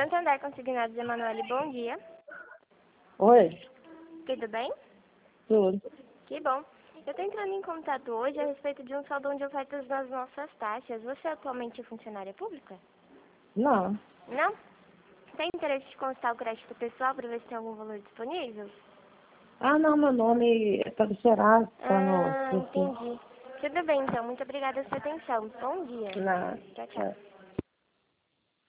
Santander Consignados, Emanuele, bom dia. Oi, Tudo bem? tudo. Que bom. Eu estou entrando em contato hoje a respeito de um saldão de ofertas nas nossas taxas. Você atualmente é funcionária pública? Não. Não? Tem interesse de consultar o crédito pessoal para ver se tem algum valor disponível? Ah, não, meu nome é para o Serasa, tá no... Entendi. Tudo bem, então. Muito obrigada pela sua atenção. Bom dia. Na... Tchau, tchau.